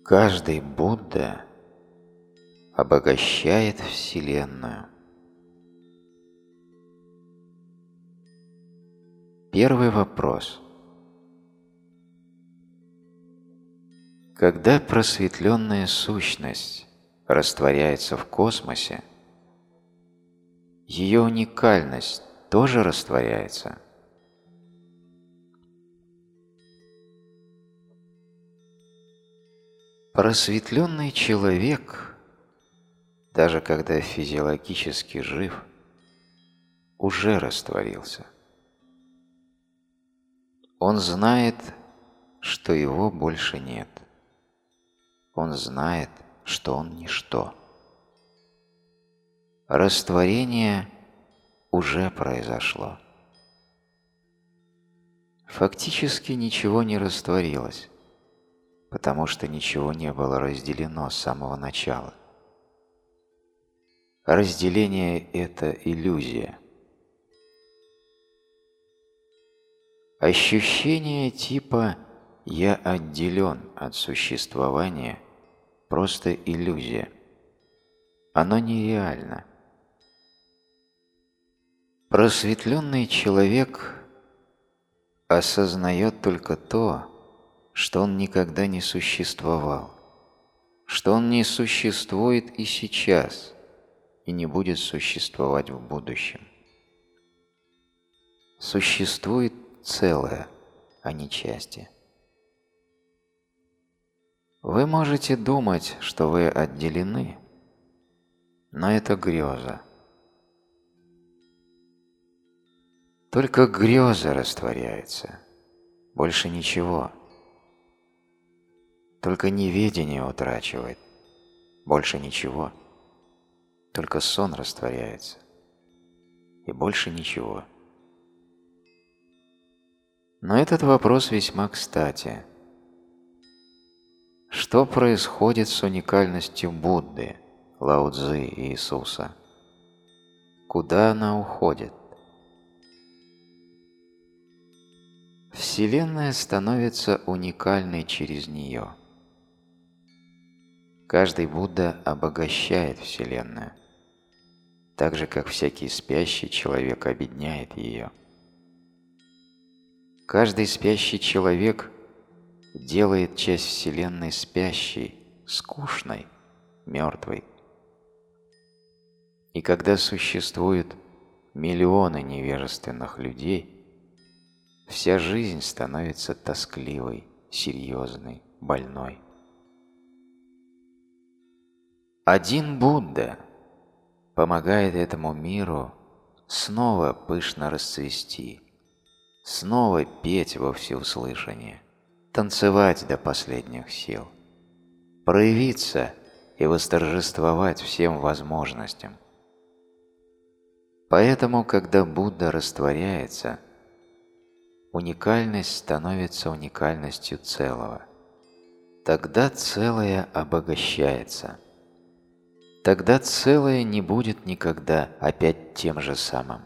Каждый Будда обогащает Вселенную. Первый вопрос. Когда просветленная сущность растворяется в космосе, ее уникальность тоже растворяется? Просветленный человек, даже когда физиологически жив, уже растворился. Он знает, что его больше нет. Он знает, что он ничто. Растворение уже произошло. Фактически ничего не растворилось, потому что ничего не было разделено с самого начала. Разделение – это иллюзия. Ощущение типа «я отделен от существования» – просто иллюзия. Оно нереально. Просветленный человек осознает только то, что он никогда не существовал, что он не существует и сейчас, и не будет существовать в будущем. Существует целое, а не части. Вы можете думать, что вы отделены, но это греза. Только греза растворяется, больше ничего. Только неведение утрачивает, больше ничего. Только сон растворяется, и больше ничего. Но этот вопрос весьма кстати. Что происходит с уникальностью Будды, Лао Цзы и Иисуса? Куда она уходит? Вселенная становится уникальной через нее. Каждый Будда обогащает Вселенную, так же, как всякий спящий человек обедняет ее. Каждый спящий человек делает часть Вселенной спящей, скучной, мертвой. И когда существуют миллионы невежественных людей, вся жизнь становится тоскливой, серьезной, больной. Один Будда помогает этому миру снова пышно расцвести, снова петь во всеуслышание, танцевать до последних сил, проявиться и восторжествовать всем возможностям. Поэтому, когда Будда растворяется, уникальность становится уникальностью целого. Тогда целое обогащается. Тогда целое не будет никогда опять тем же самым.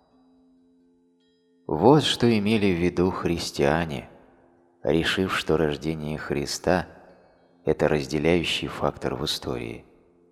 Вот что имели в виду христиане, решив, что рождение Христа – это разделяющий фактор в истории.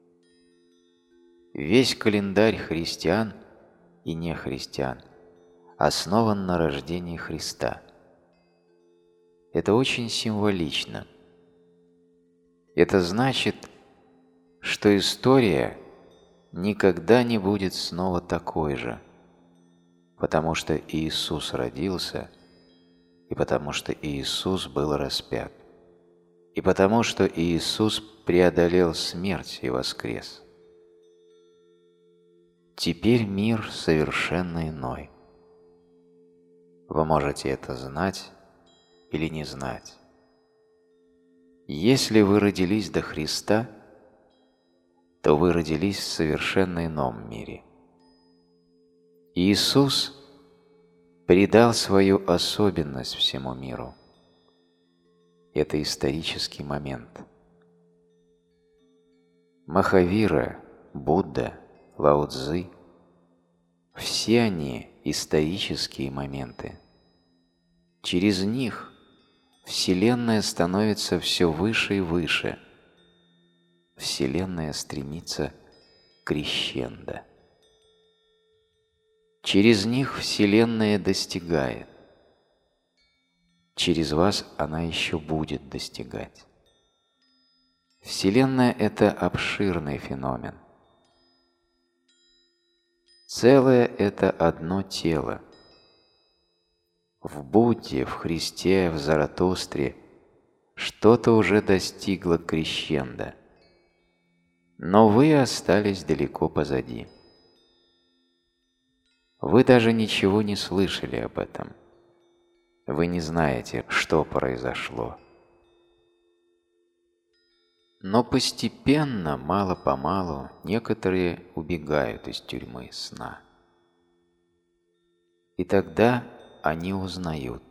Весь календарь христиан и нехристиан основан на рождении Христа. Это очень символично. Это значит, что история никогда не будет снова такой же, потому что Иисус родился, и потому что Иисус был распят, и потому что Иисус преодолел смерть и воскрес. Теперь мир совершенно иной. Вы можете это знать или не знать. Если вы родились до Христа, то вы родились в совершенно ином мире. Иисус придал свою особенность всему миру. Это исторический момент. Махавира, Будда, Лао Цзы – все они исторические моменты. Через них Вселенная становится все выше и выше. Вселенная стремится к крещендо. Через них Вселенная достигает. Через вас она еще будет достигать. Вселенная – это обширный феномен. Целое – это одно тело. В Будде, в Христе, в Заратустре что-то уже достигло крещендо, но вы остались далеко позади. Вы даже ничего не слышали об этом. Вы не знаете, что произошло. Но постепенно, мало-помалу, некоторые убегают из тюрьмы сна. И тогда они узнают.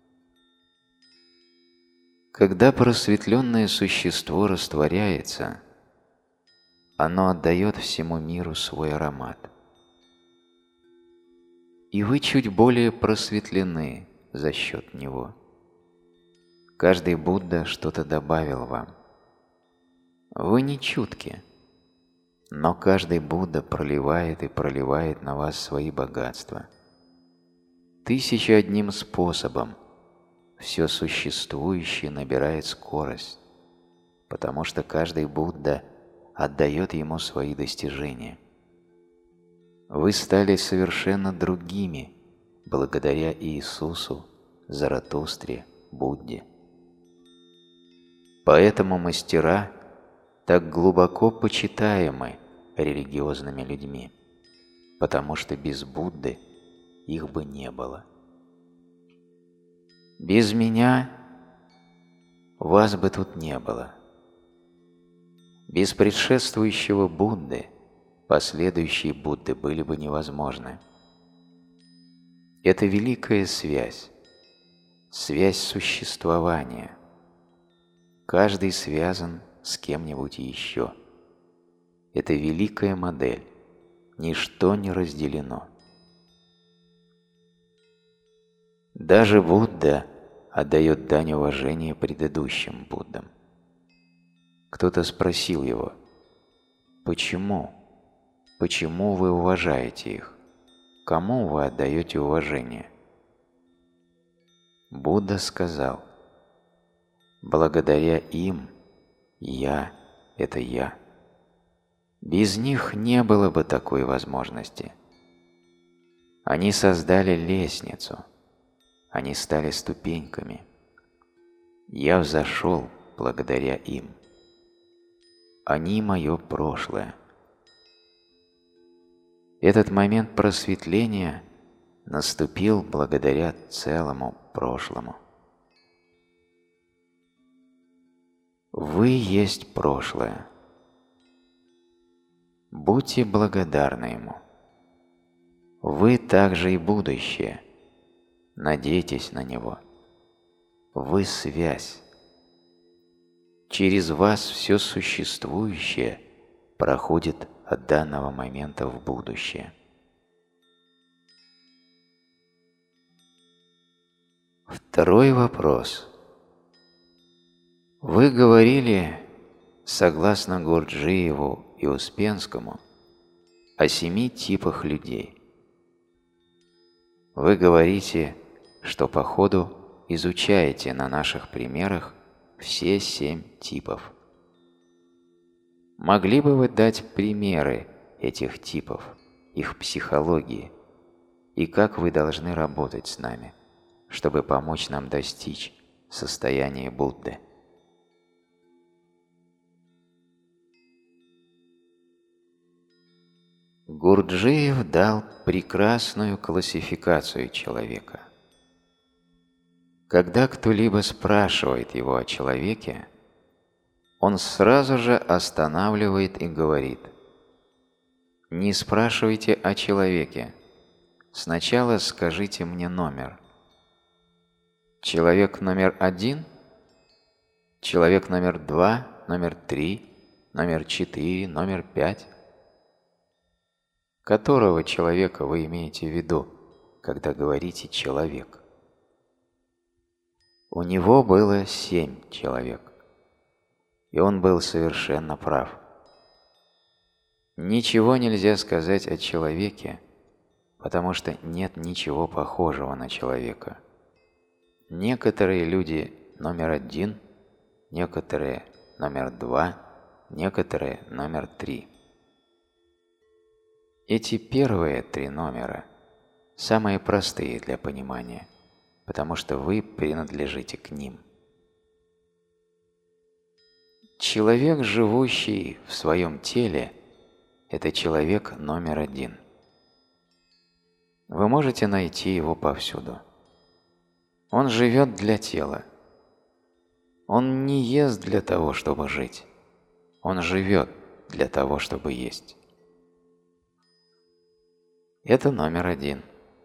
Когда просветленное существо растворяется, оно отдает всему миру свой аромат. И вы чуть более просветлены за счет него. Каждый Будда что-то добавил вам. Вы не чутки, но каждый Будда проливает и проливает на вас свои богатства. 1001 способом все существующее набирает скорость, потому что каждый Будда отдает ему свои достижения. Вы стали совершенно другими благодаря Иисусу, Заратустре, Будде. Поэтому мастера так глубоко почитаемы религиозными людьми, потому что без Будды их бы не было. Без меня вас бы тут не было. Без предшествующего Будды последующие Будды были бы невозможны. Это великая связь, связь существования. Каждый связан с кем-нибудь еще. Это великая модель, ничто не разделено. Даже Будда отдает дань уважения предыдущим Буддам. Кто-то спросил его: «Почему? Почему вы уважаете их? Кому вы отдаете уважение?» Будда сказал: «Благодаря им я – это я. Без них не было бы такой возможности. Они создали лестницу, они стали ступеньками. Я взошел благодаря им. Они – мое прошлое». Этот момент просветления наступил благодаря целому прошлому. Вы есть прошлое. Будьте благодарны ему. Вы также и будущее. Надейтесь на него. Вы связь. Через вас все существующее проходит от данного момента в будущее. Второй вопрос. Вы говорили, согласно Гурджиеву и Успенскому, о 7 типах людей. Вы говорите, что по ходу изучаете на наших примерах все 7 типов. Могли бы вы дать примеры этих типов, их психологии, и как вы должны работать с нами, чтобы помочь нам достичь состояния Будды? Гурджиев дал прекрасную классификацию человека. Когда кто-либо спрашивает его о человеке, он сразу же останавливает и говорит: «Не спрашивайте о человеке, сначала скажите мне номер. Человек номер 1, человек номер 2, номер 3, номер 4, номер 5. Которого человека вы имеете в виду, когда говорите «человек»?» У него было 7 человек, и он был совершенно прав. Ничего нельзя сказать о человеке, потому что нет ничего похожего на человека. Некоторые люди номер 1, некоторые номер 2, некоторые номер 3. Эти первые 3 номера самые простые для понимания, потому что вы принадлежите к ним. Человек, живущий в своем теле, это человек номер 1. Вы можете найти его повсюду. Он живет для тела. Он не ест для того, чтобы жить. Он живет для того, чтобы есть. Это номер 1.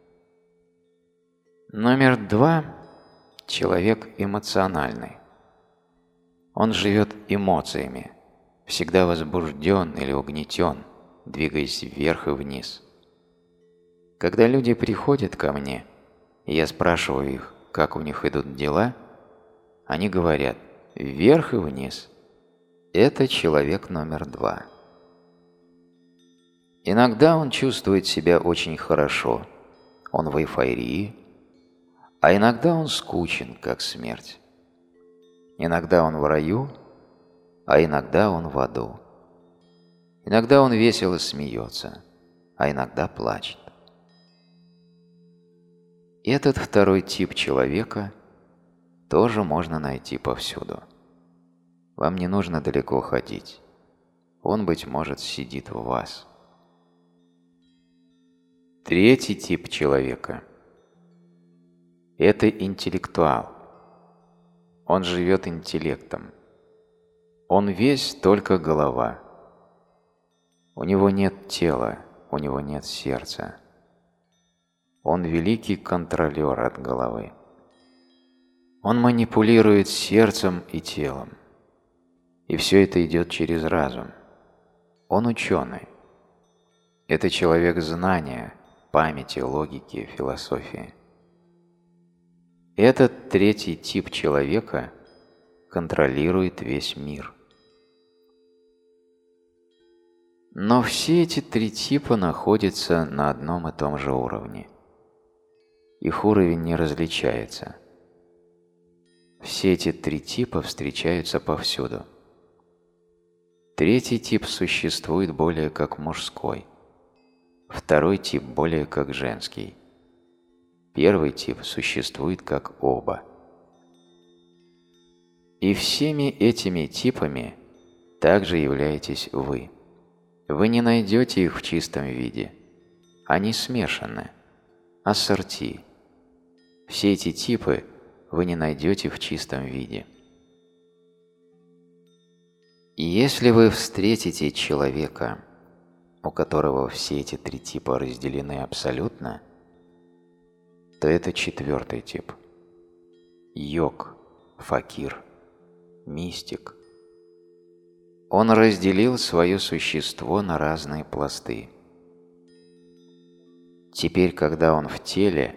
Номер 2 – человек эмоциональный. Он живет эмоциями, всегда возбужден или угнетен, двигаясь вверх и вниз. Когда люди приходят ко мне, и я спрашиваю их, как у них идут дела, они говорят «вверх и вниз». Это человек номер 2. Иногда он чувствует себя очень хорошо, он в эйфории, а иногда он скучен, как смерть. Иногда он в раю, а иногда он в аду. Иногда он весело смеется, а иногда плачет. Этот второй тип человека тоже можно найти повсюду. Вам не нужно далеко ходить. Он, быть может, сидит в вас. Третий тип человека – это интеллектуал. Он живет интеллектом. Он весь только голова. У него нет тела, у него нет сердца. Он великий контролер от головы. Он манипулирует сердцем и телом. И все это идет через разум. Он ученый. Это человек знания, памяти, логики, философии. Этот третий тип человека контролирует весь мир. Но все эти 3 типа находятся на одном и том же уровне. Их уровень не различается. Все эти 3 типа встречаются повсюду. Третий тип существует более как мужской. Второй тип более как женский. Первый тип существует как оба. И всеми этими типами также являетесь вы. Вы не найдете их в чистом виде. Они смешаны. Ассорти. Все эти типы вы не найдете в чистом виде. И если вы встретите человека, у которого все эти 3 типа разделены абсолютно, то это 4-й тип. Йог, факир, мистик. Он разделил свое существо на разные пласты. Теперь, когда он в теле,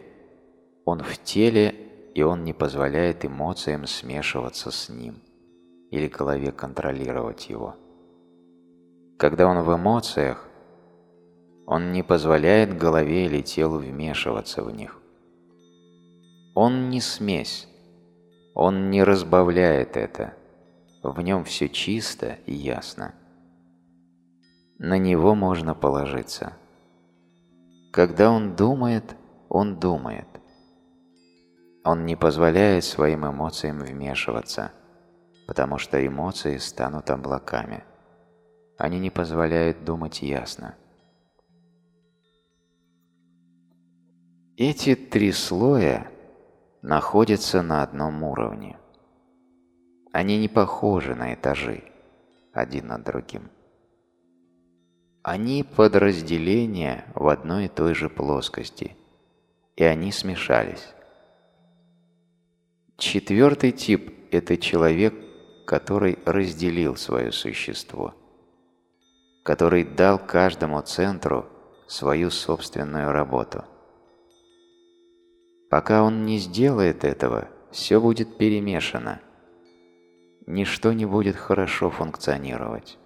и он не позволяет эмоциям смешиваться с ним или голове контролировать его. Когда он в эмоциях, он не позволяет голове или телу вмешиваться в них. Он не смесь, он не разбавляет это, в нем все чисто и ясно. На него можно положиться. Когда он думает, он думает. Он не позволяет своим эмоциям вмешиваться, потому что эмоции станут облаками. Они не позволяют думать ясно. Эти 3 слоя находятся на одном уровне. Они не похожи на этажи, один над другим. Они подразделения в одной и той же плоскости, и они смешались. 4-й тип – это человек, который разделил свое существо, который дал каждому центру свою собственную работу. Пока он не сделает этого, все будет перемешано. Ничто не будет хорошо функционировать.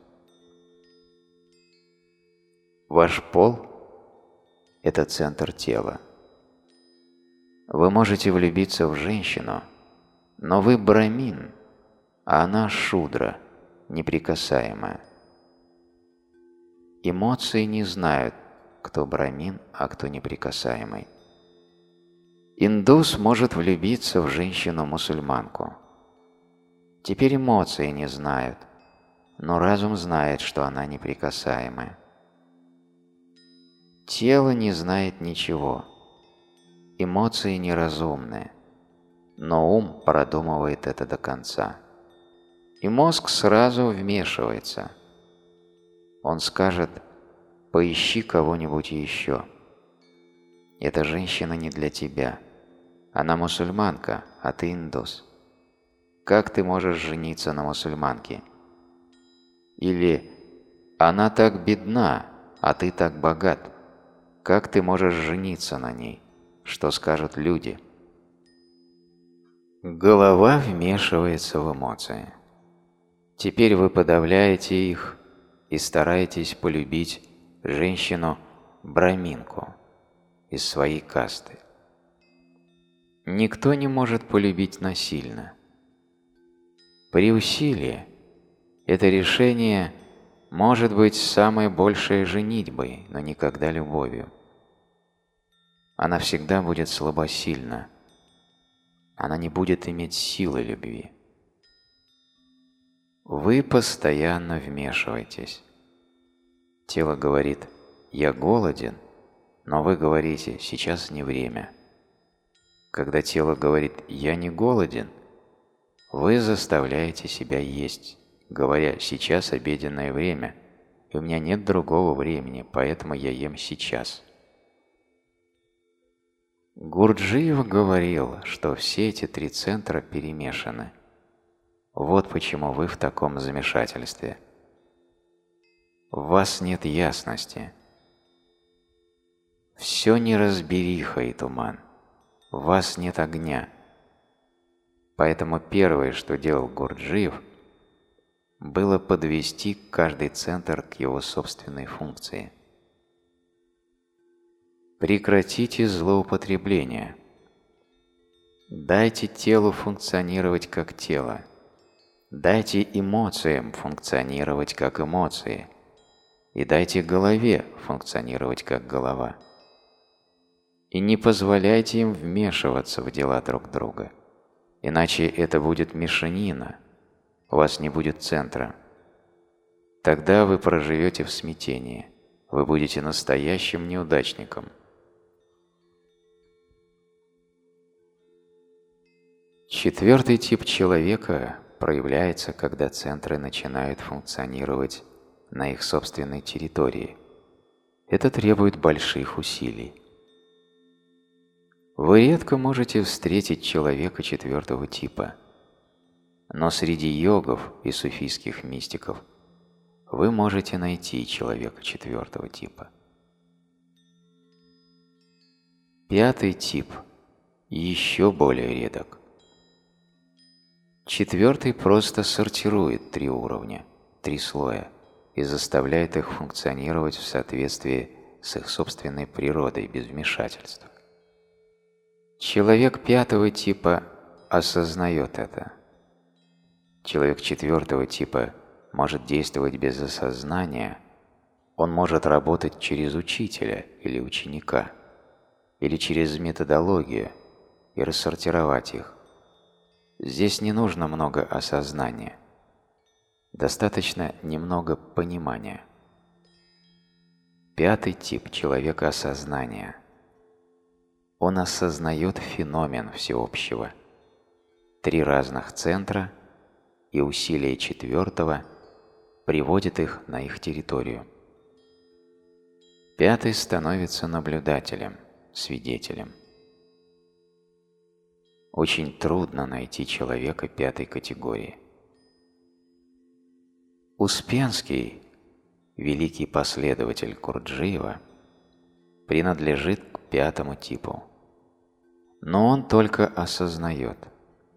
Ваш пол – это центр тела. Вы можете влюбиться в женщину, но вы брамин, а она шудра, неприкасаемая. Эмоции не знают, кто брамин, а кто неприкасаемый. Индус может влюбиться в женщину-мусульманку. Теперь эмоции не знают, но разум знает, что она неприкасаемая. Тело не знает ничего. Эмоции неразумны, но ум продумывает это до конца. И мозг сразу вмешивается. Он скажет: поищи кого-нибудь еще. Эта женщина не для тебя. Она мусульманка, а ты индус. Как ты можешь жениться на мусульманке? Или она так бедна, а ты так богат. Как ты можешь жениться на ней? Что скажут люди? Голова вмешивается в эмоции. Теперь вы подавляете их и стараетесь полюбить женщину-браминку из своей касты. Никто не может полюбить насильно. При усилии это решение может быть самой большей женитьбой, но никогда любовью. Она всегда будет слабосильна. Она не будет иметь силы любви. Вы постоянно вмешиваетесь. Тело говорит: «Я голоден», но вы говорите: «Сейчас не время». Когда тело говорит: «Я не голоден», вы заставляете себя есть, говоря: «Сейчас обеденное время, и у меня нет другого времени, поэтому я ем сейчас». Гурджиев говорил, что все эти три центра перемешаны. Вот почему вы в таком замешательстве. В вас нет ясности. Все неразбериха и туман. В вас нет огня. Поэтому первое, что делал Гурджиев, было подвести каждый центр к его собственной функции. Прекратите злоупотребление. Дайте телу функционировать как тело. Дайте эмоциям функционировать как эмоции. И дайте голове функционировать как голова. И не позволяйте им вмешиваться в дела друг друга. Иначе это будет мешанина. У вас не будет центра. Тогда вы проживете в смятении. Вы будете настоящим неудачником. Четвертый тип человека проявляется, когда центры начинают функционировать на их собственной территории. Это требует больших усилий. Вы редко можете встретить человека четвертого типа, но среди йогов и суфийских мистиков вы можете найти человека четвертого типа. Пятый тип еще более редок. Четвертый просто сортирует три уровня, три слоя, и заставляет их функционировать в соответствии с их собственной природой без вмешательства. Человек пятого типа осознает это. Человек четвертого типа может действовать без осознания, он может работать через учителя или ученика, или через методологию и рассортировать их. Здесь не нужно много осознания, достаточно немного понимания. Пятый тип человека осознания. Он осознает феномен всеобщего. Три разных центра и усилия четвертого приводят их на их территорию. Пятый становится наблюдателем, свидетелем. Очень трудно найти человека пятой категории. Успенский, великий последователь Гурджиева, принадлежит к пятому типу. Но он только осознает.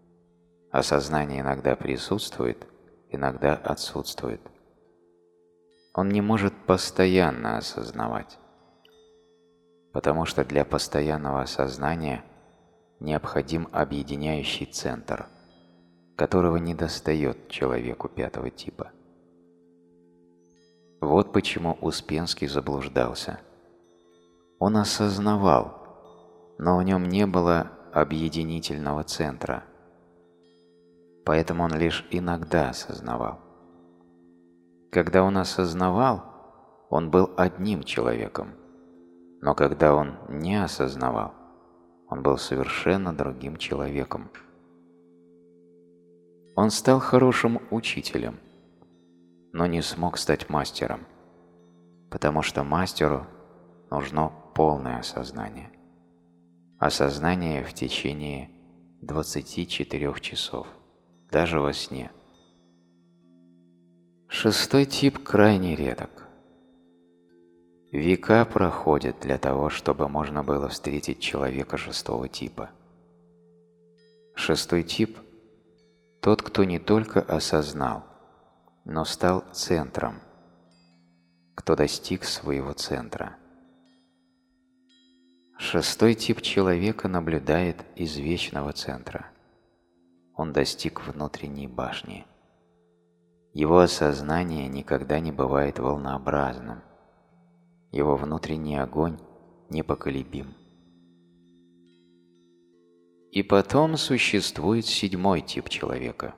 осознание иногда присутствует, иногда отсутствует. Он не может постоянно осознавать, потому что для постоянного осознания необходим объединяющий центр, которого недостает человеку пятого типа. Вот почему Успенский заблуждался. Он осознавал, но в нем не было объединительного центра, поэтому он лишь иногда осознавал. Когда он осознавал, он был одним человеком, но когда он не осознавал, он был совершенно другим человеком. Он стал хорошим учителем, но не смог стать мастером, потому что мастеру нужно полное осознание. Осознание в течение 24 часов, даже во сне. Шестой тип крайне редок. Века проходят для того, чтобы можно было встретить человека шестого типа. Шестой тип – тот, кто не только осознал, но стал центром, кто достиг своего центра. Шестой тип человека наблюдает из вечного центра. Он достиг внутренней башни. Его осознание никогда не бывает волнообразным. Его внутренний огонь непоколебим. И потом существует седьмой тип человека,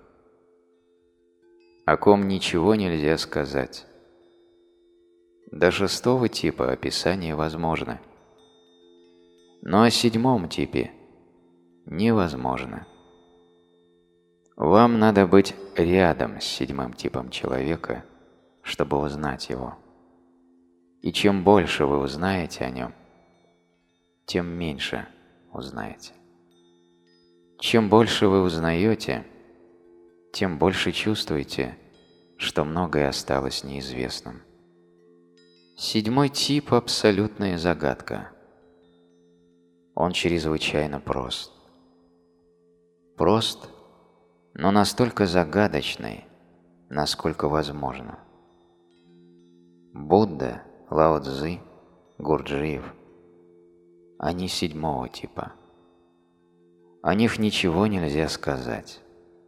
о ком ничего нельзя сказать. До шестого типа описание возможно, но о седьмом типе невозможно. Вам надо быть рядом с седьмым типом человека, чтобы узнать его. И чем больше вы узнаете о нем, тем меньше узнаете. Чем больше вы узнаете, тем больше чувствуете, что многое осталось неизвестным. Седьмой тип – абсолютная загадка. Он чрезвычайно прост. Прост, но настолько загадочный, насколько возможно. Будда, Лао Цзы, Гурджиев – они седьмого типа. О них ничего нельзя сказать.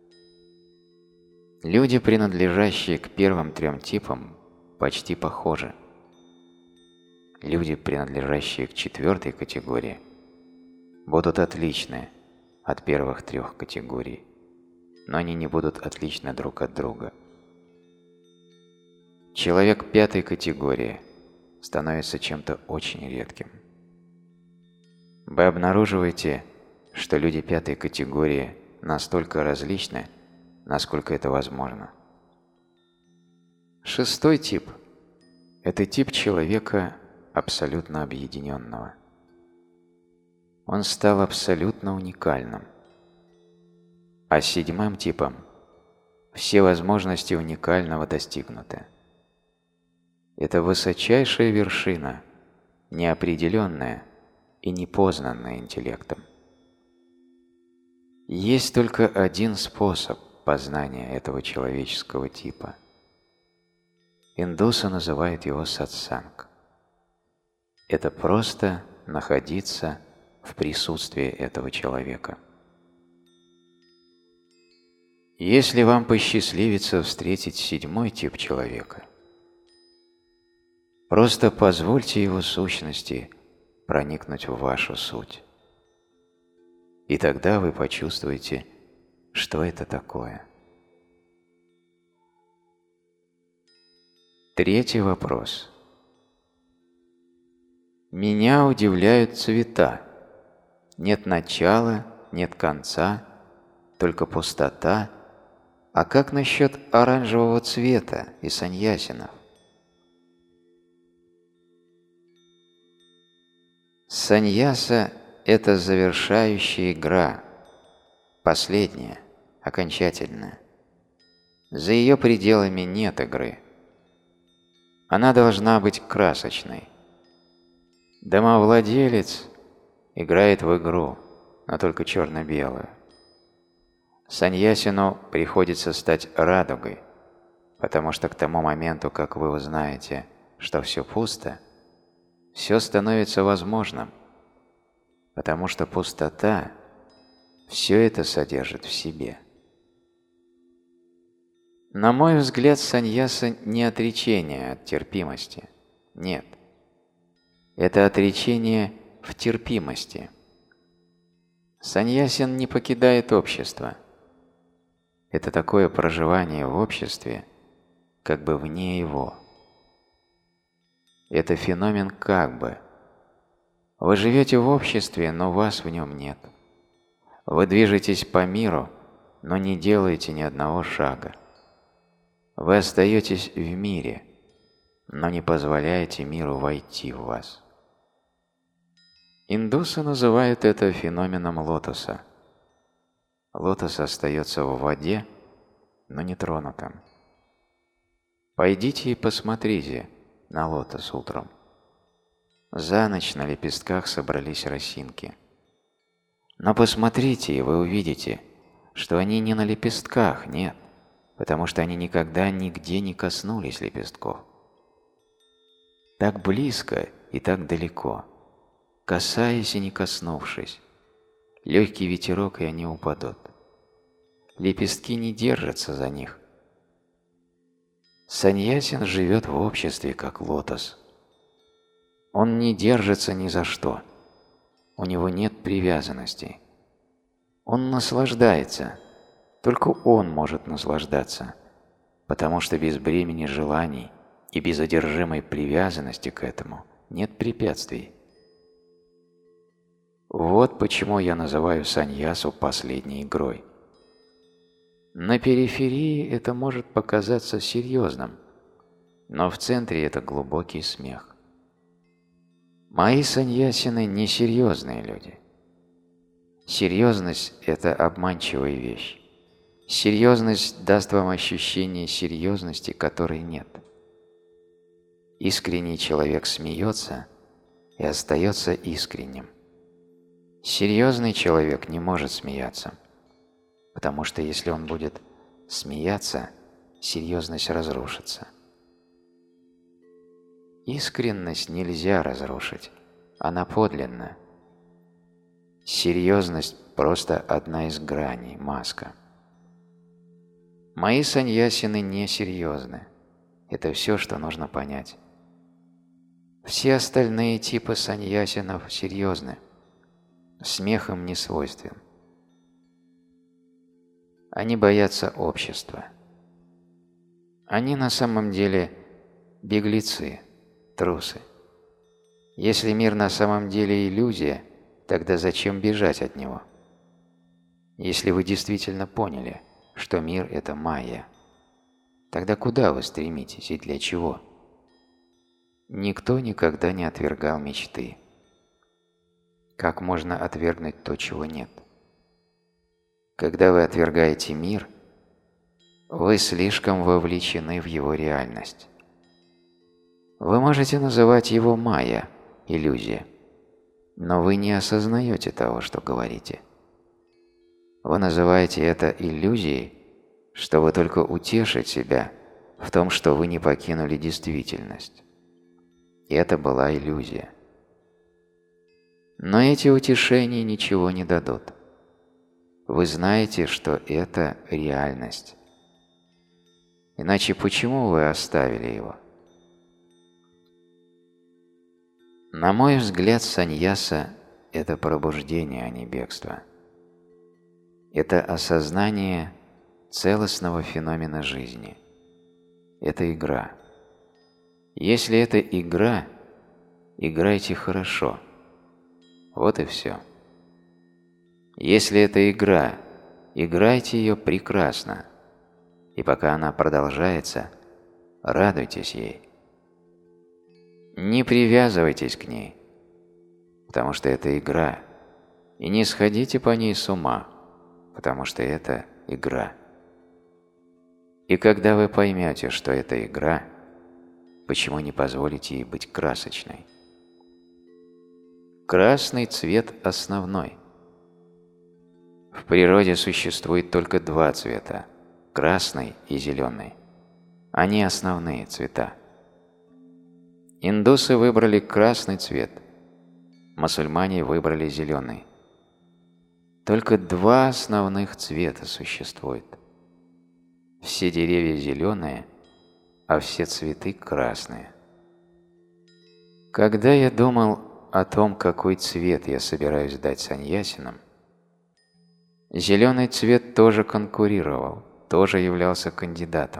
Люди, принадлежащие к первым трем типам, почти похожи. Люди, принадлежащие к четвертой категории, будут отличны от первых трех категорий, но они не будут отличны друг от друга. Человек пятой категории становится чем-то очень редким. Вы обнаруживаете, что люди пятой категории настолько различны, насколько это возможно. Шестой тип – это тип человека абсолютно объединенного. Он стал абсолютно уникальным. А седьмым типом все возможности уникального достигнуты. Это высочайшая вершина, неопределенная и непознанная интеллектом. Есть только один способ познания этого человеческого типа. Индусы называют его сатсанг. Это просто находиться в присутствии этого человека. Если вам посчастливится встретить седьмой тип человека, просто позвольте его сущности проникнуть в вашу суть. И тогда вы почувствуете, что это такое. Третий вопрос. Меня удивляют цвета. Нет начала, нет конца, только пустота. А как насчет оранжевого цвета и саньясинов? Саньяса – это завершающая игра, последняя, окончательная. За ее пределами нет игры. Она должна быть красочной. Домовладелец играет в игру, но только черно-белую. Саньясину приходится стать радугой, потому что к тому моменту, как вы узнаете, что все пусто, все становится возможным, потому что пустота все это содержит в себе. На мой взгляд, саньяса не отречение от терпимости. Нет. Это отречение в терпимости. Саньясин не покидает общество. Это такое проживание в обществе, как бы вне его. Это феномен как бы. Вы живете в обществе, но вас в нем нет. Вы движетесь по миру, но не делаете ни одного шага. Вы остаетесь в мире, но не позволяете миру войти в вас. Индусы называют это феноменом лотоса. Лотос остается в воде, но не тронутым. Пойдите и посмотрите на лотос утром. За ночь на лепестках собрались росинки. Но посмотрите, и вы увидите, что они не на лепестках, нет, потому что они никогда нигде не коснулись лепестков. Так близко и так далеко, касаясь и не коснувшись, легкий ветерок, и они упадут. Лепестки не держатся за них. Саньясин живет в обществе, как лотос. Он не держится ни за что. У него нет привязанностей. Он наслаждается. Только он может наслаждаться, потому что без бремени желаний и без одержимой привязанности к этому нет препятствий. Вот почему я называю саньясу последней игрой. На периферии это может показаться серьезным, но в центре это глубокий смех. Мои саньясины не серьезные люди. Серьезность – это обманчивая вещь. Серьезность даст вам ощущение серьезности, которой нет. Искренний человек смеется и остается искренним. Серьезный человек не может смеяться, потому что если он будет смеяться, серьезность разрушится. Искренность нельзя разрушить, она подлинна. Серьезность – просто одна из граней, маска. Мои саньясины не серьезны. Это все, что нужно понять. Все остальные типы саньясинов серьезны. Смех им не свойствен. Они боятся общества. Они на самом деле беглецы, трусы. Если мир на самом деле иллюзия, тогда зачем бежать от него? Если вы действительно поняли, что мир – это майя, тогда куда вы стремитесь и для чего? Никто никогда не отвергал мечты. Как можно отвергнуть то, чего нет? Когда вы отвергаете мир, вы слишком вовлечены в его реальность. Вы можете называть его майя, иллюзия, но вы не осознаете того, что говорите. Вы называете это иллюзией, чтобы только утешить себя в том, что вы не покинули действительность. И это была иллюзия. Но эти утешения ничего не дадут. Вы знаете, что это реальность. Иначе почему вы оставили его? На мой взгляд, саньяса – это пробуждение, а не бегство. Это осознание целостного феномена жизни. Это игра. Если это игра, играйте хорошо. Вот и все. Если это игра, играйте ее прекрасно. И пока она продолжается, радуйтесь ей. Не привязывайтесь к ней, потому что это игра. И не сходите по ней с ума, потому что это игра. И когда вы поймете, что это игра, почему не позволите ей быть красочной? Красный цвет основной. В природе существует только два цвета – красный и зеленый. Они основные цвета. Индусы выбрали красный цвет, мусульмане выбрали зеленый. Только два основных цвета существует. Все деревья зеленые, а все цветы красные. Когда я думал о том, какой цвет я собираюсь дать саньясинам, зеленый цвет тоже конкурировал, тоже являлся кандидатом.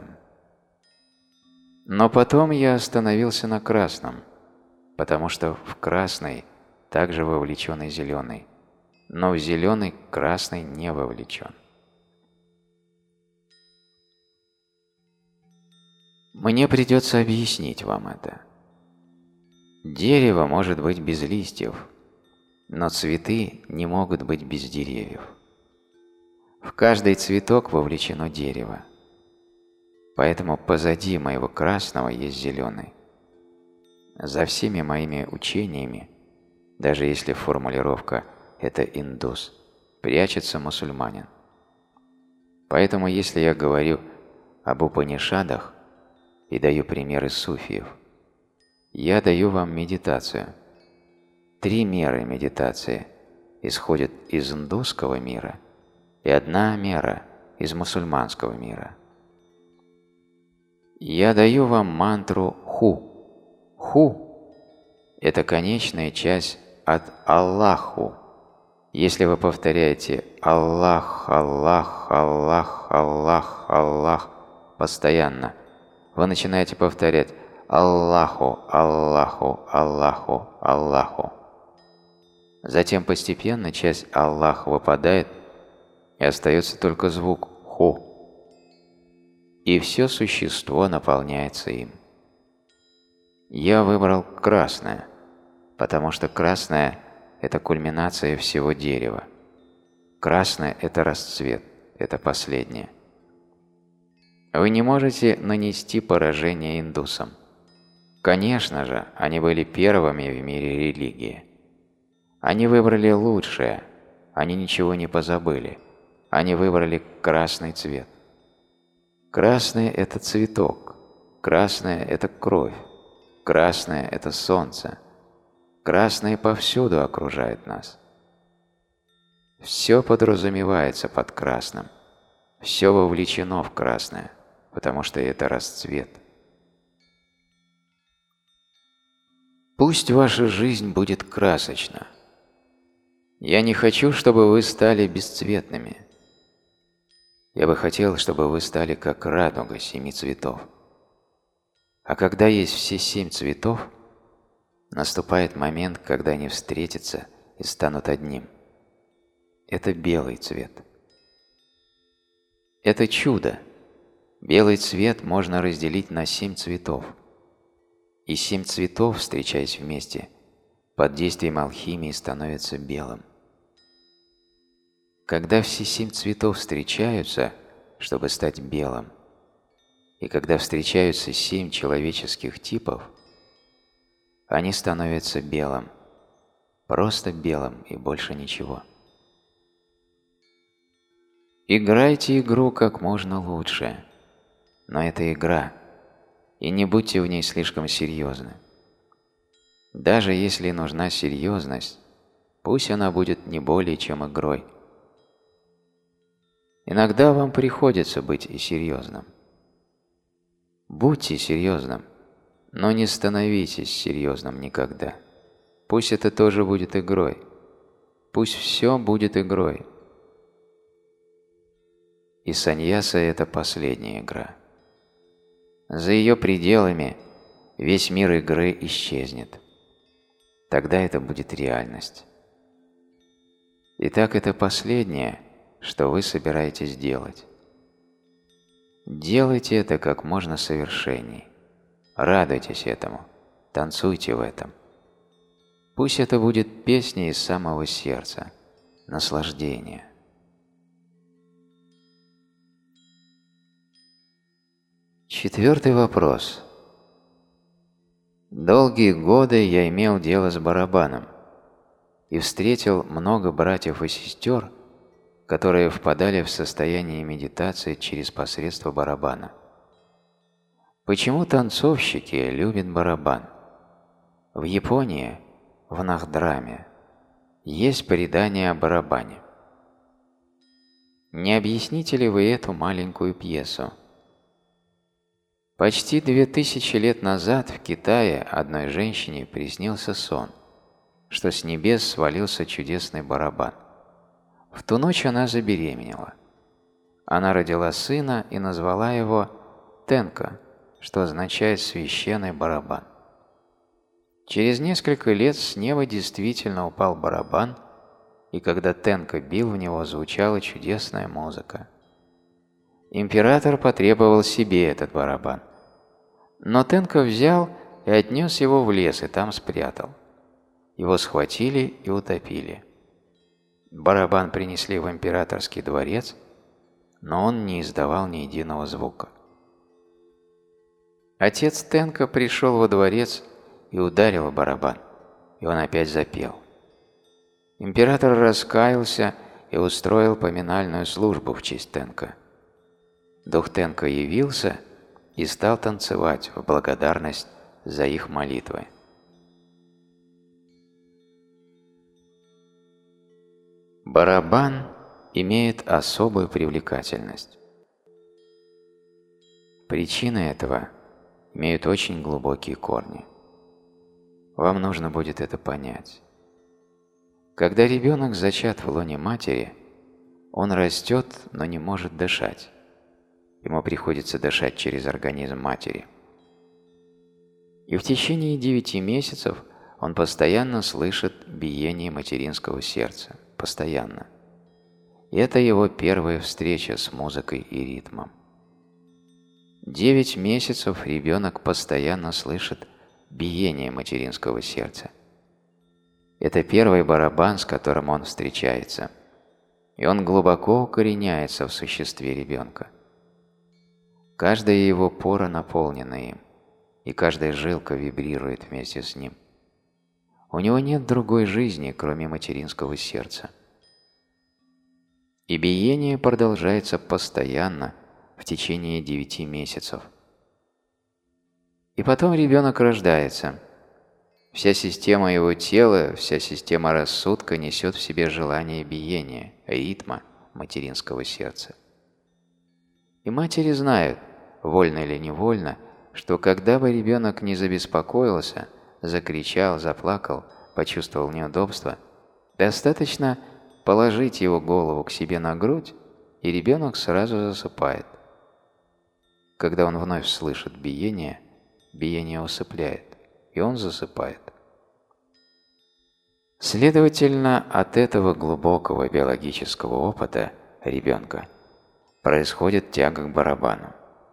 Но потом я остановился на красном, потому что в красный также вовлечен и зеленый, но в зеленый красный не вовлечен. Мне придется объяснить вам это. Дерево может быть без листьев, но цветы не могут быть без деревьев. В каждый цветок вовлечено дерево. Поэтому позади моего красного есть зеленый. За всеми моими учениями, даже если формулировка «это индус», прячется мусульманин. Поэтому если я говорю об Упанишадах и даю примеры суфиев, я даю вам медитацию. 3 меры медитации исходят из индусского мира и 1 мера из мусульманского мира. Я даю вам мантру «Ху». «Ху» – это конечная часть от Аллаху. Если вы повторяете «Аллах, Аллах, Аллах, Аллах, Аллах» постоянно, вы начинаете повторять «Аллаху, Аллаху, Аллаху, Аллаху». Затем постепенно часть «Аллах» выпадает, и остается только звук «Ху». И все существо наполняется им. Я выбрал красное, потому что красное – это кульминация всего дерева. Красное – это расцвет, это последнее. Вы не можете нанести поражение индусам. Конечно же, они были первыми в мире религии. Они выбрали лучшее, они ничего не позабыли. Они выбрали красный цвет. Красный – это цветок, красное – это кровь, красное – это солнце, красное повсюду окружает нас. Все подразумевается под красным, все вовлечено в красное, потому что это расцвет. Пусть ваша жизнь будет красочна. Я не хочу, чтобы вы стали бесцветными. Я бы хотел, чтобы вы стали как радуга 7 цветов. А когда есть все 7 цветов, наступает момент, когда они встретятся и станут одним. Это белый цвет. Это чудо. Белый цвет можно разделить на 7 цветов. И 7 цветов, встречаясь вместе, под действием алхимии становятся белым. Когда все 7 цветов встречаются, чтобы стать белым, и когда встречаются 7 человеческих типов, они становятся белым, просто белым и больше ничего. Играйте игру как можно лучше, но это игра, и не будьте в ней слишком серьезны. Даже если нужна серьезность, пусть она будет не более чем игрой. Иногда вам приходится быть и серьезным. Будьте серьезным, но не становитесь серьезным никогда. Пусть это тоже будет игрой. Пусть все будет игрой. И саньяса – это последняя игра. За ее пределами весь мир игры исчезнет. Тогда это будет реальность. Итак, это последнее, что вы собираетесь делать. Делайте это как можно совершенней. Радуйтесь этому, танцуйте в этом. Пусть это будет песня из самого сердца, наслаждение. Четвертый вопрос. Долгие годы я имел дело с барабаном и встретил много братьев и сестер, которые впадали в состояние медитации через посредство барабана. Почему танцовщики любят барабан? В Японии, в Нахдраме, есть предание о барабане. Не объясните ли вы эту маленькую пьесу? Почти 2000 лет назад в Китае одной женщине приснился сон, что с небес свалился чудесный барабан. В ту ночь она забеременела. Она родила сына и назвала его Тенко, что означает «священный барабан». Через несколько лет с неба действительно упал барабан, и когда Тенко бил в него, звучала чудесная музыка. Император потребовал себе этот барабан, но Тенко взял и отнес его в лес и там спрятал. Его схватили и утопили. Барабан принесли в императорский дворец, но он не издавал ни единого звука. Отец Тенко пришел во дворец и ударил барабан, и он опять запел. Император раскаялся и устроил поминальную службу в честь Тенко. Дух Тенко явился и стал танцевать в благодарность за их молитвы. Барабан имеет особую привлекательность. Причины этого имеют очень глубокие корни. Вам нужно будет это понять. Когда ребенок зачат в лоне матери, он растет, но не может дышать. Ему приходится дышать через организм матери. И в течение 9 месяцев он постоянно слышит биение материнского сердца. Постоянно. И это его первая встреча с музыкой и ритмом. 9 месяцев ребенок постоянно слышит биение материнского сердца. Это первый барабан, с которым он встречается, и он глубоко укореняется в существе ребенка. Каждая его пора наполнена им, и каждая жилка вибрирует вместе с ним. У него нет другой жизни, кроме материнского сердца. И биение продолжается постоянно в течение 9 месяцев. И потом ребенок рождается. Вся система его тела, вся система рассудка несет в себе желание биения, ритма материнского сердца. И матери знают, вольно или невольно, что когда бы ребенок не забеспокоился, закричал, заплакал, почувствовал неудобство, достаточно положить его голову к себе на грудь, и ребенок сразу засыпает. Когда он вновь слышит биение, биение усыпляет, и он засыпает. Следовательно, от этого глубокого биологического опыта ребенка происходит тяга к барабану.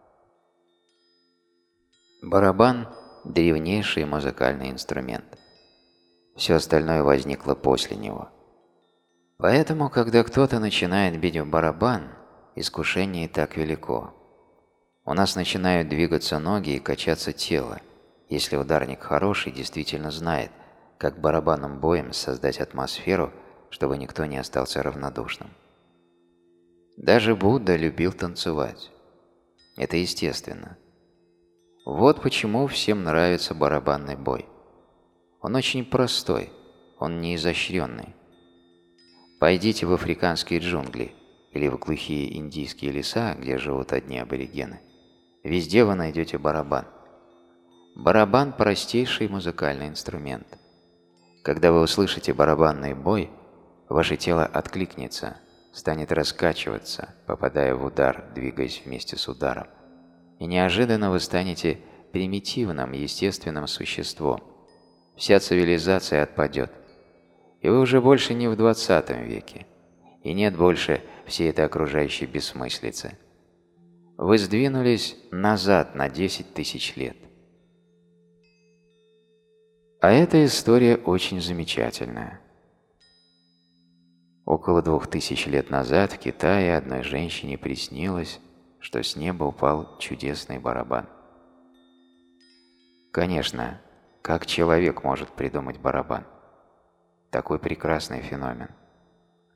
Барабан – древнейший музыкальный инструмент. Все остальное возникло после него. Поэтому, когда кто-то начинает бить в барабан, искушение так велико. У нас начинают двигаться ноги и качаться тело, если ударник хороший, действительно знает, как барабанным боем создать атмосферу, чтобы никто не остался равнодушным. Даже Будда любил танцевать. Это естественно. Вот почему всем нравится барабанный бой. Он очень простой, он не изощренный. Пойдите в африканские джунгли или в глухие индийские леса, где живут одни аборигены. Везде вы найдете барабан. Барабан – простейший музыкальный инструмент. Когда вы услышите барабанный бой, ваше тело откликнется, станет раскачиваться, попадая в удар, двигаясь вместе с ударом. И неожиданно вы станете примитивным, естественным существом. Вся цивилизация отпадет. И вы уже больше не в 20 веке. И нет больше всей этой окружающей бессмыслицы. Вы сдвинулись назад на 10 тысяч лет. А эта история очень замечательная. Около 2000 лет назад в Китае одной женщине приснилось, что с неба упал чудесный барабан. Конечно, как человек может придумать барабан? Такой прекрасный феномен.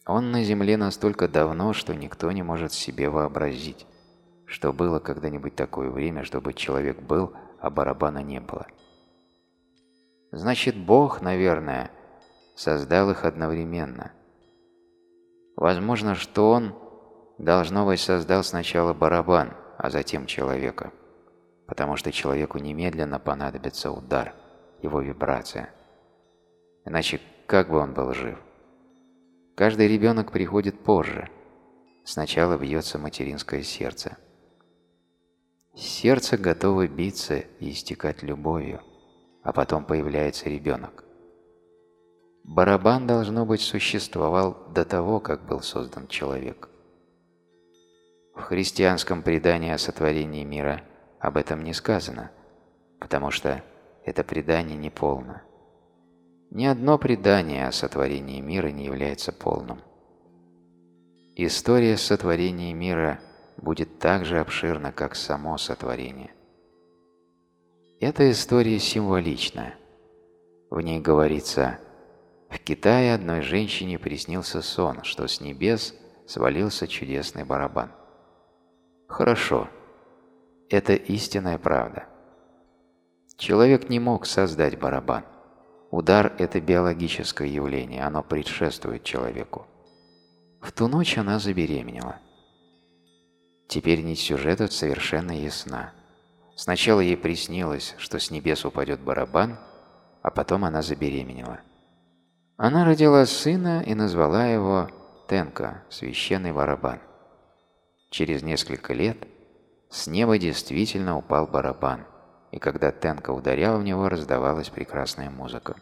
Он на Земле настолько давно, что никто не может себе вообразить, что было когда-нибудь такое время, чтобы человек был, а барабана не было. Значит, Бог, наверное, создал их одновременно. Возможно, что Он, должно быть, создал сначала барабан, а затем человека, потому что человеку немедленно понадобится удар, его вибрация. Иначе как бы он был жив? Каждый ребенок приходит позже. Сначала бьется материнское сердце. Сердце готово биться и истекать любовью, а потом появляется ребенок. Барабан, должно быть, существовал до того, как был создан человек. В христианском предании о сотворении мира об этом не сказано, потому что это предание неполно. Ни одно предание о сотворении мира не является полным. История сотворения мира будет так же обширна, как само сотворение. Эта история символична. В ней говорится: в Китае одной женщине приснился сон, что с небес свалился чудесный барабан. Хорошо, это истинная правда. Человек не мог создать барабан. Удар – это биологическое явление, оно предшествует человеку. В ту ночь она забеременела. Теперь нить сюжета совершенно ясна. Сначала ей приснилось, что с небес упадет барабан, а потом она забеременела. Она родила сына и назвала его Тенка, священный барабан. Через несколько лет с неба действительно упал барабан, и когда Тенка ударял в него, раздавалась прекрасная музыка.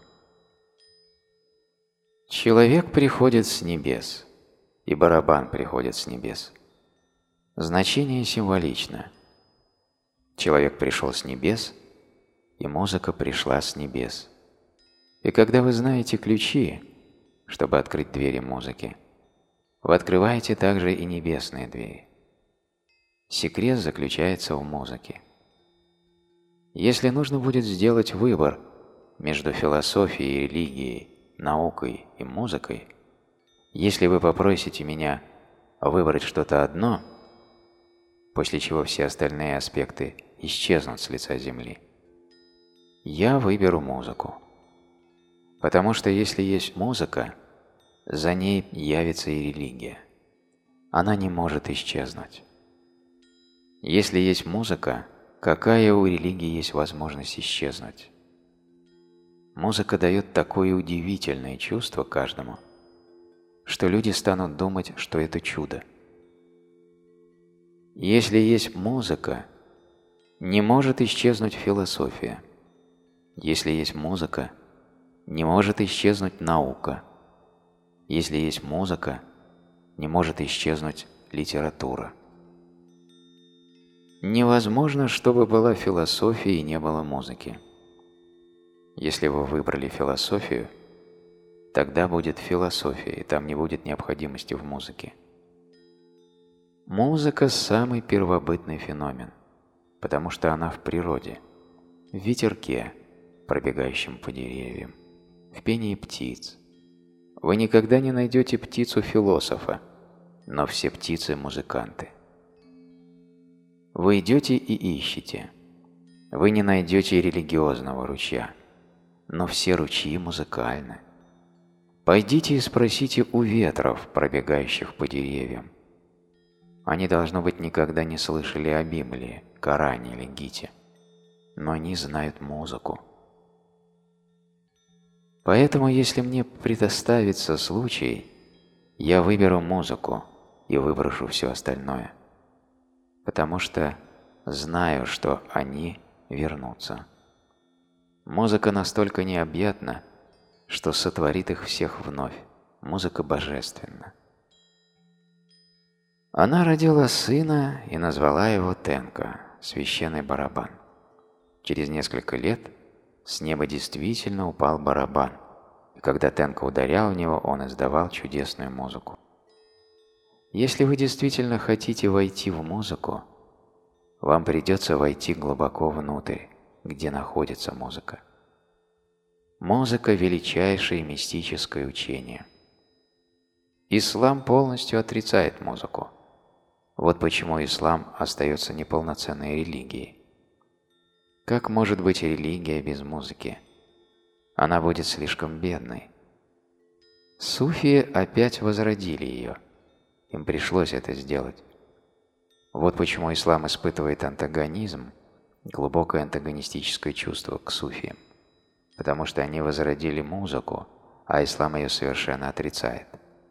Человек приходит с небес, и барабан приходит с небес. Значение символично. Человек пришел с небес, и музыка пришла с небес. И когда вы знаете ключи, чтобы открыть двери музыки, вы открываете также и небесные двери. Секрет заключается в музыке. Если нужно будет сделать выбор между философией и религией, наукой и музыкой, если вы попросите меня выбрать что-то одно, после чего все остальные аспекты исчезнут с лица земли, я выберу музыку. Потому что если есть музыка, за ней явится и религия. Она не может исчезнуть. Если есть музыка, какая у религии есть возможность исчезнуть? Музыка дает такое удивительное чувство каждому, что люди станут думать, что это чудо. Если есть музыка, не может исчезнуть философия. Если есть музыка, не может исчезнуть наука. Если есть музыка, не может исчезнуть литература. Невозможно, чтобы была философия и не было музыки. Если вы выбрали философию, тогда будет философия, и там не будет необходимости в музыке. Музыка – самый первобытный феномен, потому что она в природе, в ветерке, пробегающем по деревьям, в пении птиц. Вы никогда не найдете птицу-философа, но все птицы – музыканты. Вы идете и ищете. Вы не найдете религиозного ручья, но все ручьи музыкальны. Пойдите и спросите у ветров, пробегающих по деревьям. Они, должно быть, никогда не слышали о Библии, Коране или Гите, но они знают музыку. Поэтому, если мне предоставится случай, я выберу музыку и выброшу все остальное, потому что знаю, что они вернутся. Музыка настолько необъятна, что сотворит их всех вновь. Музыка божественна. Она родила сына и назвала его Тенка, священный барабан. Через несколько лет с неба действительно упал барабан, и когда Тенка ударял в него, он издавал чудесную музыку. Если вы действительно хотите войти в музыку, вам придется войти глубоко внутрь, где находится музыка. Музыка – величайшее мистическое учение. Ислам полностью отрицает музыку. Вот почему ислам остается неполноценной религией. Как может быть религия без музыки? Она будет слишком бедной. Суфии опять возродили ее. Им пришлось это сделать. Вот почему ислам испытывает антагонизм, глубокое антагонистическое чувство к суфиям. Потому что они возродили музыку, а ислам ее совершенно отрицает.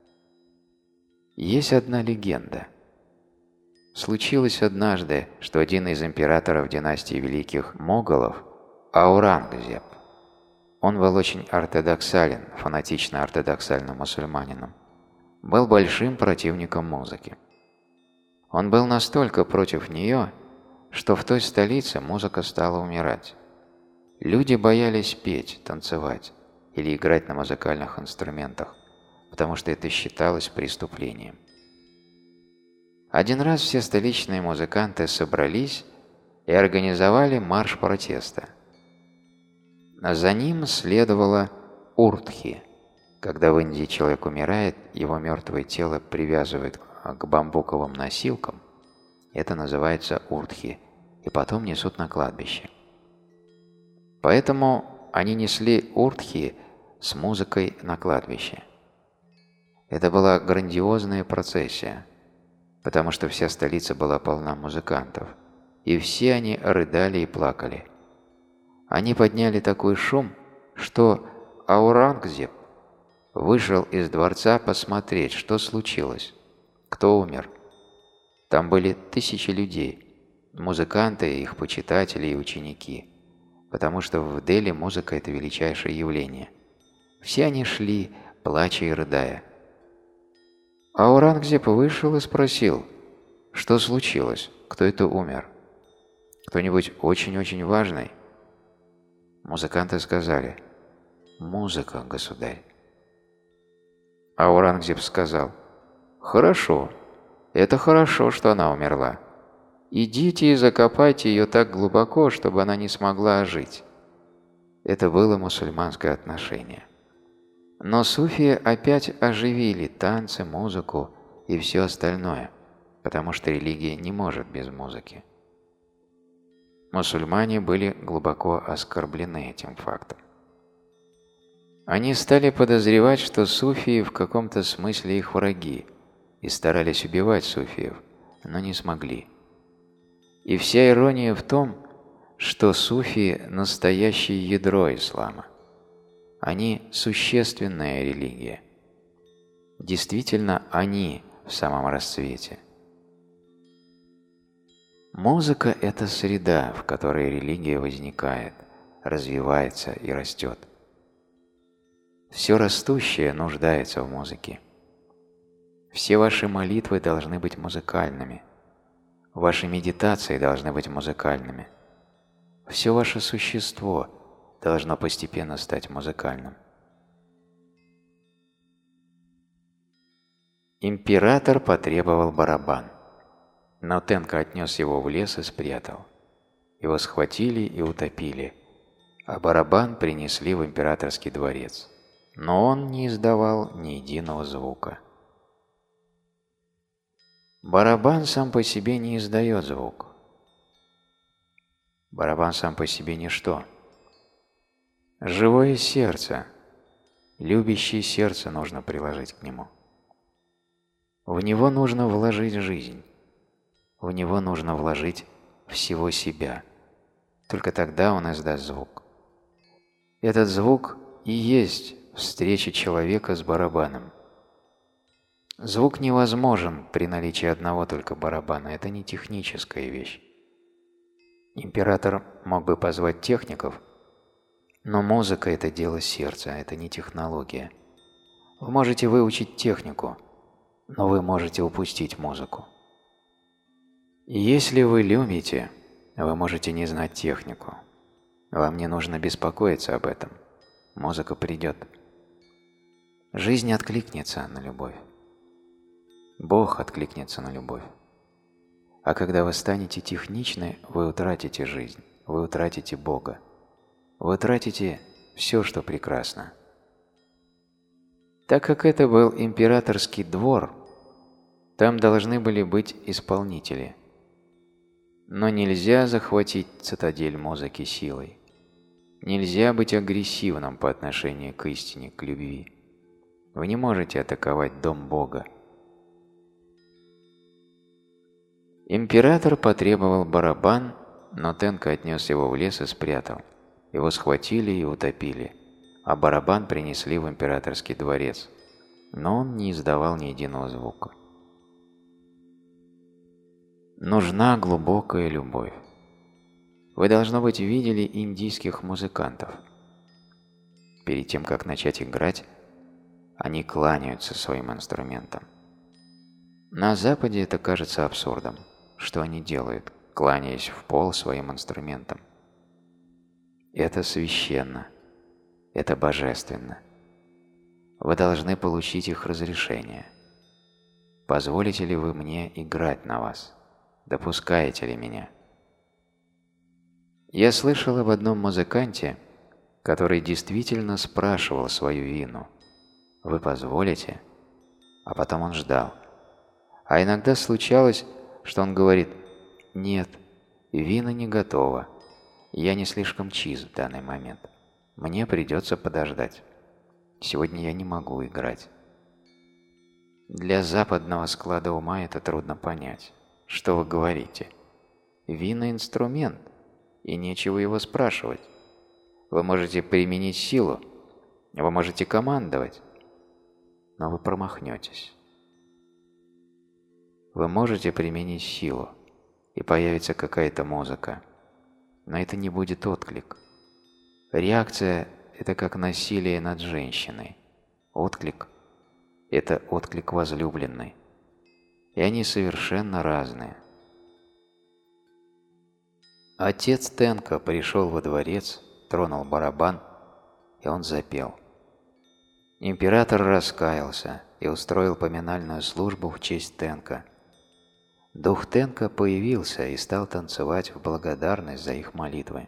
Есть одна легенда. Случилось однажды, что один из императоров династии великих моголов, Аурангзеб, он был очень ортодоксален, фанатично ортодоксальным мусульманином, был большим противником музыки. Он был настолько против нее, что в той столице музыка стала умирать. Люди боялись петь, танцевать или играть на музыкальных инструментах, потому что это считалось преступлением. Один раз все столичные музыканты собрались и организовали марш протеста. За ним следовало уртхи. Когда в Индии человек умирает, его мертвое тело привязывают к бамбуковым носилкам. Это называется уртхи, и потом несут на кладбище. Поэтому они несли уртхи с музыкой на кладбище. Это была грандиозная процессия, потому что вся столица была полна музыкантов, и все они рыдали и плакали. Они подняли такой шум, что Аурангзеб вышел из дворца посмотреть, что случилось, кто умер. Там были тысячи людей, музыканты, их почитатели и ученики, потому что в Дели музыка – это величайшее явление. Все они шли, плача и рыдая. Аурангзеб вышел и спросил, что случилось, кто это умер. Кто-нибудь очень-очень важный? Музыканты сказали: «Музыка, государь». Аурангзеб сказал: «Хорошо, это хорошо, что она умерла. Идите и закопайте ее так глубоко, чтобы она не смогла ожить». Это было мусульманское отношение. Но суфии опять оживили танцы, музыку и все остальное, потому что религия не может без музыки. Мусульмане были глубоко оскорблены этим фактом. Они стали подозревать, что суфии в каком-то смысле их враги, и старались убивать суфиев, но не смогли. И вся ирония в том, что суфии – настоящее ядро ислама. Они – существенная религия. Действительно, они в самом расцвете. Музыка – это среда, в которой религия возникает, развивается и растет. Все растущее нуждается в музыке. Все ваши молитвы должны быть музыкальными. Ваши медитации должны быть музыкальными. Все ваше существо должно постепенно стать музыкальным. Император потребовал барабан, но Тенка отнес его в лес и спрятал. Его схватили и утопили, а барабан принесли в императорский дворец. Но он не издавал ни единого звука. Барабан сам по себе не издает звук. Барабан сам по себе ничто. Живое сердце, любящее сердце нужно приложить к нему. В него нужно вложить жизнь. В него нужно вложить всего себя. Только тогда он издаст звук. Этот звук и есть встреча человека с барабаном. Звук невозможен при наличии одного только барабана. Это не техническая вещь. Император мог бы позвать техников, но музыка – это дело сердца, это не технология. Вы можете выучить технику, но вы можете упустить музыку. И если вы любите, вы можете не знать технику. Вам не нужно беспокоиться об этом. Музыка придет. Жизнь откликнется на любовь. Бог откликнется на любовь. А когда вы станете техничны, вы утратите жизнь, вы утратите Бога. Вы тратите все, что прекрасно. Так как это был императорский двор, там должны были быть исполнители. Но нельзя захватить цитадель музыки силой. Нельзя быть агрессивным по отношению к истине, к любви. Вы не можете атаковать дом Бога. Император потребовал барабан, но Тенка отнес его в лес и спрятал. Его схватили и утопили, а барабан принесли в императорский дворец, но он не издавал ни единого звука. Нужна глубокая любовь. Вы, должно быть, видели индийских музыкантов. Перед тем, как начать играть, они кланяются своим инструментам. На Западе это кажется абсурдом. Что они делают, кланяясь в пол своим инструментам? Это священно. Это божественно. Вы должны получить их разрешение. Позволите ли вы мне играть на вас? Допускаете ли меня? Я слышал об одном музыканте, который действительно спрашивал свою вину. Вы позволите? А потом он ждал. А иногда случалось, что он говорит: «Нет, вина не готова. Я не слишком чист в данный момент. Мне придется подождать. Сегодня я не могу играть». Для западного склада ума это трудно понять. Что вы говорите? Вина – инструмент, и нечего его спрашивать. Вы можете применить силу, вы можете командовать, но вы промахнетесь. Вы можете применить силу, и появится какая-то музыка, но это не будет отклик. Реакция – это как насилие над женщиной. Отклик – это отклик возлюбленной. И они совершенно разные. Отец Тенка пришел во дворец, тронул барабан, и он запел. Император раскаялся и устроил поминальную службу в честь Тенка. Дух Тенка появился и стал танцевать в благодарность за их молитвы.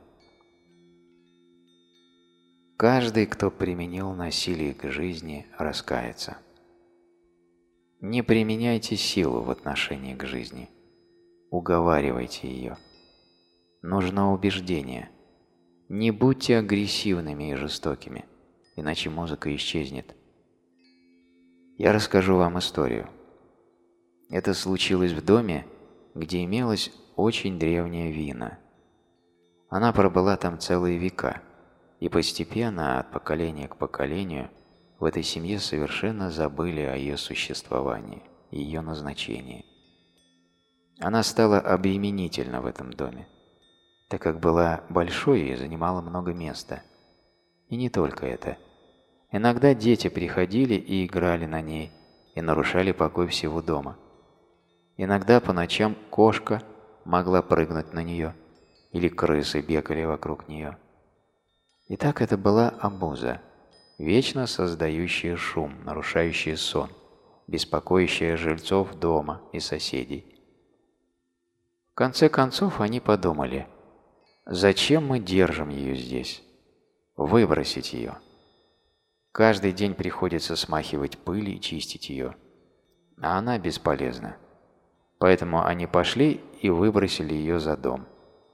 Каждый, кто применил насилие к жизни, раскается. Не применяйте силу в отношении к жизни. Уговаривайте ее. Нужно убеждение. Не будьте агрессивными и жестокими, иначе музыка исчезнет. Я расскажу вам историю. Это случилось в доме, где имелась очень древняя вина. Она пробыла там целые века, и постепенно, от поколения к поколению, в этой семье совершенно забыли о ее существовании и ее назначении. Она стала обременительна в этом доме, так как была большой и занимала много места. И не только это. Иногда дети приходили и играли на ней, и нарушали покой всего дома. Иногда по ночам кошка могла прыгнуть на нее, или крысы бегали вокруг нее. И так это была обуза, вечно создающая шум, нарушающая сон, беспокоящая жильцов дома и соседей. В конце концов они подумали: зачем мы держим ее здесь? Выбросить ее. Каждый день приходится смахивать пыль и чистить ее, а она бесполезна. Поэтому они пошли и выбросили ее за дом.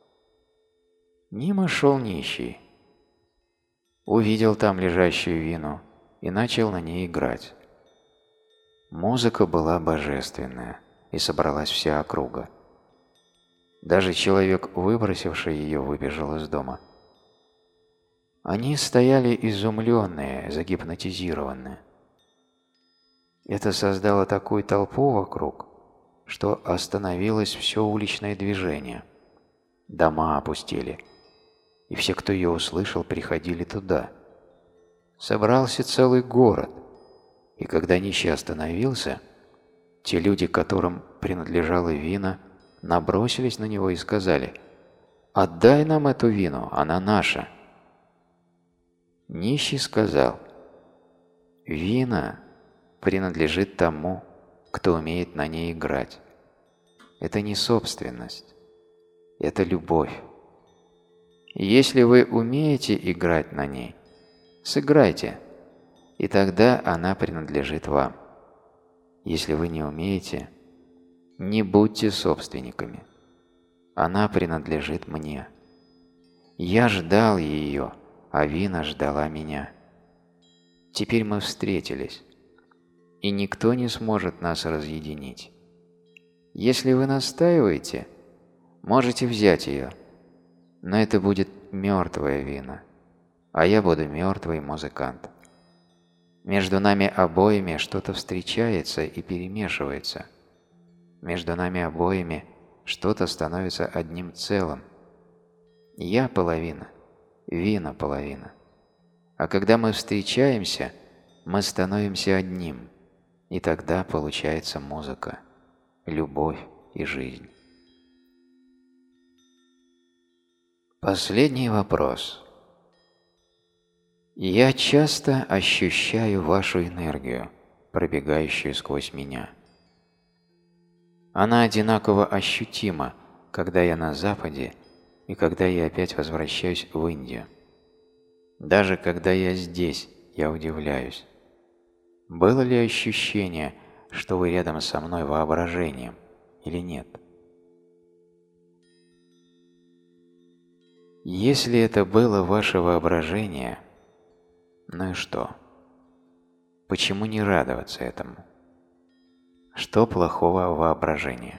Мимо шел нищий. Увидел там лежащую вину и начал на ней играть. Музыка была божественная, и собралась вся округа. Даже человек, выбросивший ее, выбежал из дома. Они стояли изумленные, загипнотизированные. Это создало такую толпу вокруг, что остановилось все уличное движение. Дома опустели, и все, кто ее услышал, приходили туда. Собрался целый город, и когда нищий остановился, те люди, которым принадлежала вина, набросились на него и сказали: «Отдай нам эту вину, она наша». Нищий сказал: «Вина принадлежит тому, кто умеет на ней играть. Это не собственность, это любовь. Если вы умеете играть на ней, сыграйте, и тогда она принадлежит вам. Если вы не умеете, не будьте собственниками. Она принадлежит мне. Я ждал ее, а Вина ждала меня. Теперь мы встретились, и никто не сможет нас разъединить. Если вы настаиваете, можете взять ее, но это будет мертвая Вина, а я буду мертвый музыкант. Между нами обоими что-то встречается и перемешивается. Между нами обоими что-то становится одним целым. Я половина, Вина половина. А когда мы встречаемся, мы становимся одним, и тогда получается музыка, любовь и жизнь. Последний вопрос. Я часто ощущаю вашу энергию, пробегающую сквозь меня. Она одинаково ощутима, когда я на Западе и когда я опять возвращаюсь в Индию. Даже когда я здесь, я удивляюсь. Было ли ощущение, что вы рядом со мной воображением, или нет? Если это было ваше воображение, ну и что? Почему не радоваться этому? Что плохого в воображении?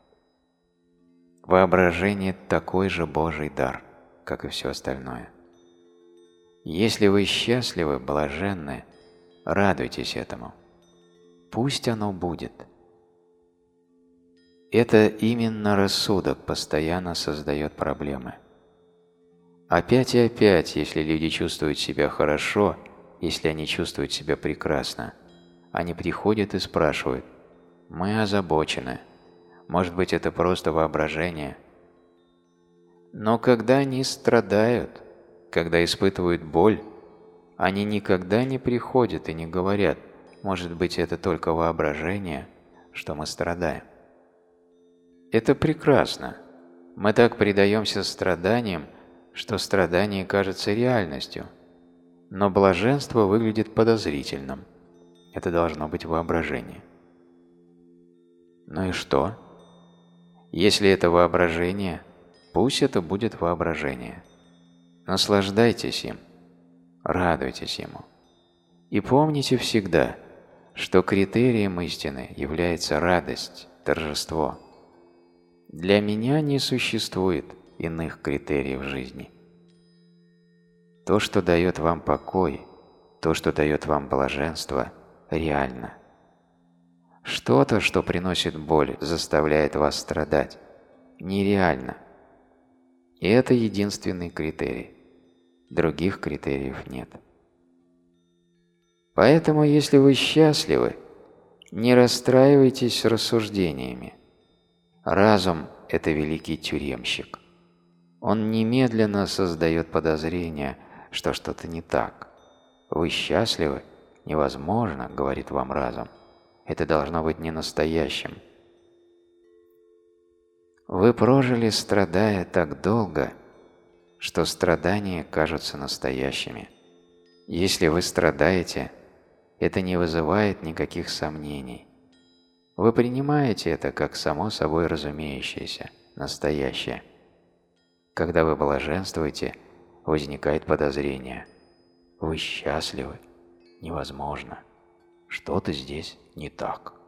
Воображение – такой же Божий дар, как и все остальное. Если вы счастливы, блаженны, радуйтесь этому. Пусть оно будет. Это именно рассудок постоянно создает проблемы. Опять и опять, если люди чувствуют себя хорошо, если они чувствуют себя прекрасно, они приходят и спрашивают: «Мы озабочены. Может быть, это просто воображение?» Но когда они страдают, когда испытывают боль, они никогда не приходят и не говорят: «Может быть, это только воображение, что мы страдаем». Это прекрасно. Мы так предаемся страданиям, что страдание кажется реальностью. Но блаженство выглядит подозрительным. Это должно быть воображение. Ну и что? Если это воображение, пусть это будет воображение. Наслаждайтесь им, радуйтесь ему. И помните всегда, что критерием истины является радость, торжество. Для меня не существует иных критериев жизни. То, что дает вам покой, то, что дает вам блаженство, реально. Что-то, что приносит боль, заставляет вас страдать, нереально. И это единственный критерий. Других критериев нет. Поэтому, если вы счастливы, не расстраивайтесь рассуждениями. Разум – это великий тюремщик. Он немедленно создает подозрение, что что-то не так. Вы счастливы? Невозможно, говорит вам разум. Это должно быть не настоящим. Вы прожили, страдая так долго, что страдания кажутся настоящими. Если вы страдаете, это не вызывает никаких сомнений. Вы принимаете это как само собой разумеющееся, настоящее. Когда вы блаженствуете, возникает подозрение. Вы счастливы? Невозможно. Что-то здесь не так.